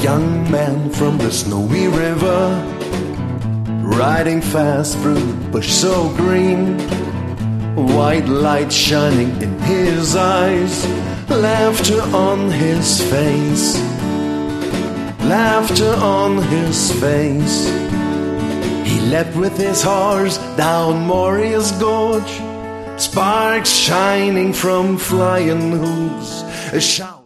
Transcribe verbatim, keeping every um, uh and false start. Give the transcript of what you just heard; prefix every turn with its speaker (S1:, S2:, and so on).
S1: young man from the snowy river, riding fast through the bush so green, white light shining in his eyes, laughter on his face, laughter on his face. He leapt with his horse down Moria's gorge, sparks shining from flying hooves, a shout